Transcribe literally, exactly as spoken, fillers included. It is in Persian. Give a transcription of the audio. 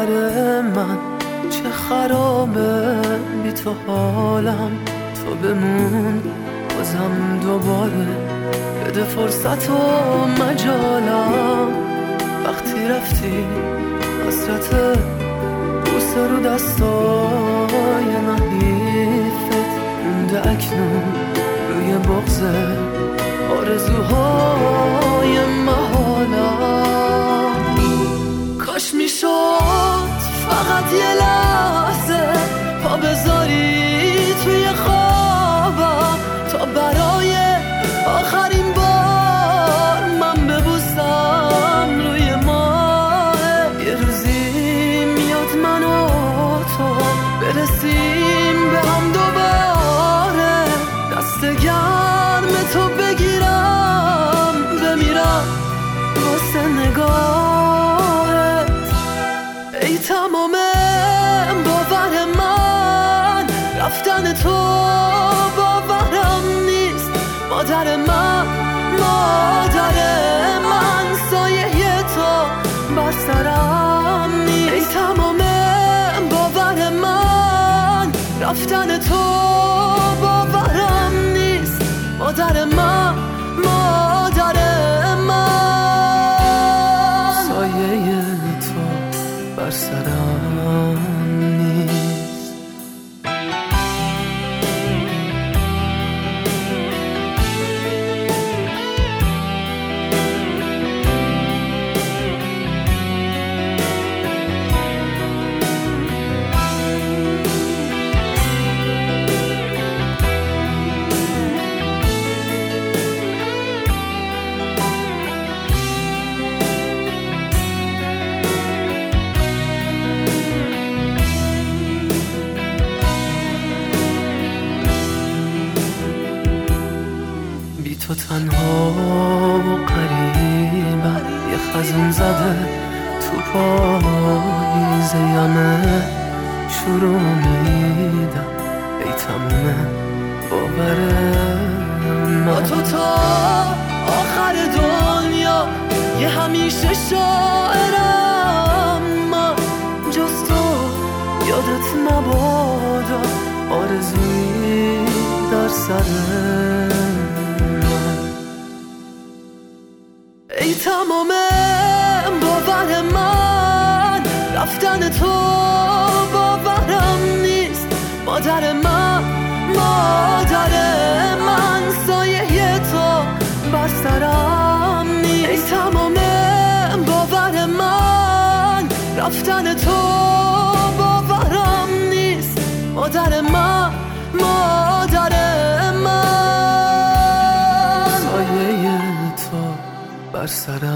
باور من چه خرابه بی تو حالم، تو بمون بازم دوباره بده فرصت و مجالم. وقتی رفتی حسرت بوسه رو دستای نحیفت مونده اکنون روی بغضه آرزوهای محالم. کاش میشد فقط یه لحظه پا بذاری توی خوابم تا برای آخرین بار من ببوسم روی ماه. یه روزی میاد من و تو برسیم به هم دوباره، دست گرم تو بگیرم بمیرم واسه نگاهت. ای تمام باور من رفتن تو باورم نیست. مادر من مادر من سایه تو بر سرم نیست. ای تمام باور من رفتن تو باورم نیست. مادر من مادر من سایه تو بر سرم نیست. تو تنها و قریبم، یه خزون زده تو پاییزه یمه شروع میدم. ای تمومه باور من با تو تا آخر دنیا یه همیشه شاعرم من. جز تو یادت مبادا آرزویی در سرم. ای تمام باور من رفتن تو باورم نیست. مادر من مادر من سایه تو بر سرم نیست. ای تمام باور من رفتن تو باورم نیست. مادر من مادر من سایه تو بر سرم